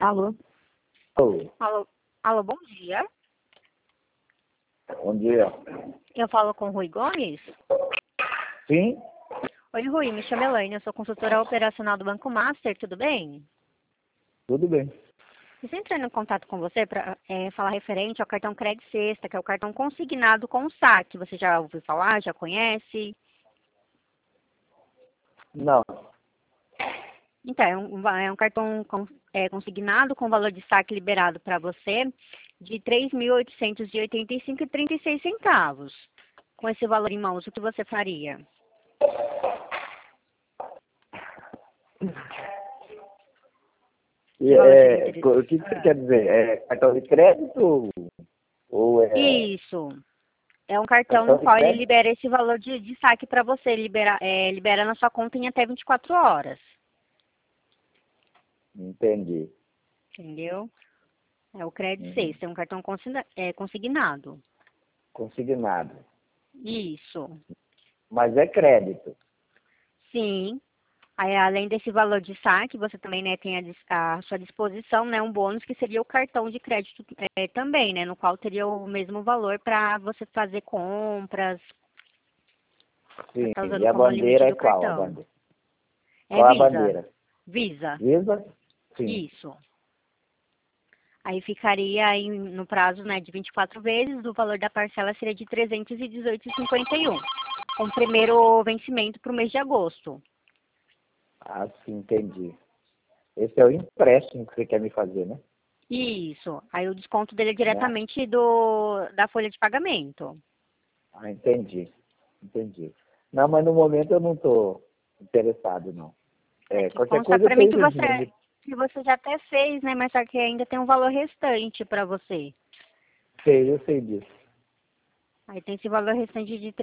Alô? Oi, Alô, alô, bom dia. bom dia. Eu falo com o Rui Gomes. Sim? Oi, Rui, me chamo Elaine, eu sou consultora operacional do Banco Master, tudo bem? Tudo bem. Estou entrando em contato com você para falar referente ao cartão Crédito Sexta, que é o cartão consignado com saque. Você já ouviu falar, já conhece? Não, Então, é um cartão consignado com valor de saque liberado para você de R$ 3.885,36. Com esse valor em mãos, o que você faria? e, Valor seria o que você quer dizer? É cartão de crédito ou é Isso. É um cartão cartão no de qual ele crédito? libera esse valor de saque para você, libera na sua conta em até 24 horas. Entendi. Entendeu? É o Crédito Uhum. Sexta, é um cartão consignado. Consignado. Isso. Mas é crédito. Sim. Aí, além desse valor de saque, você também, né, tem à sua disposição, né, um bônus que seria o cartão de crédito também, né, no qual teria o mesmo valor para você fazer compras, para Sim. estar usando E a como limite bandeira é do qual? A cartão. bandeira? É Qual a Visa. bandeira? Visa. Visa? Sim. Isso. Aí ficaria aí no prazo, né, de 24 vezes, o valor da parcela seria de R$ 318,51, com o primeiro vencimento para o mês de agosto. Ah, sim, entendi. Esse é o empréstimo que você quer me fazer, né? Isso. Aí o desconto dele é Né? diretamente da folha de pagamento. Ah, entendi. Entendi. Não, mas no momento eu não estou interessado, não. É É, que qualquer consta coisa para tem mim esse número. que você já até fez, né, mas só que ainda tem um valor restante para você. Sei, eu sei disso. Aí tem esse valor restante de R$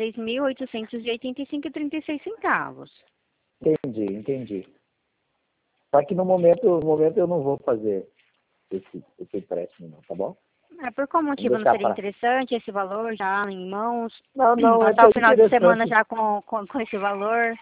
3.885,36. Entendi, entendi. Só que no momento eu não vou fazer esse empréstimo, não, tá bom? Por qual Vamos motivo não deixar seria para. interessante esse valor já em mãos? Não, não, é que Passar é o final de semana interessante. já com esse valor?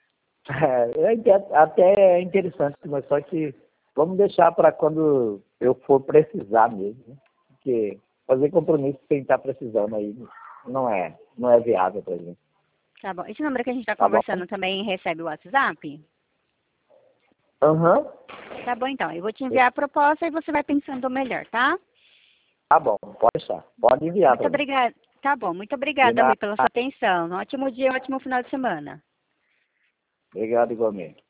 Até é interessante, mas só que vamos deixar para quando eu for precisar mesmo, né? Porque fazer compromisso sem estar precisando aí não é viável para gente. Tá bom. Esse número que a gente está Tá bom? conversando também recebe o WhatsApp? Aham. Tá bom, então. Eu vou te enviar a proposta e você vai pensando melhor, tá? Tá bom, pode deixar. Pode enviar Muito para mim. obrigada. Tá bom. Muito De obrigada, nada. Rui, pela sua atenção. Um ótimo dia, um ótimo final de semana. Obrigado igualmente.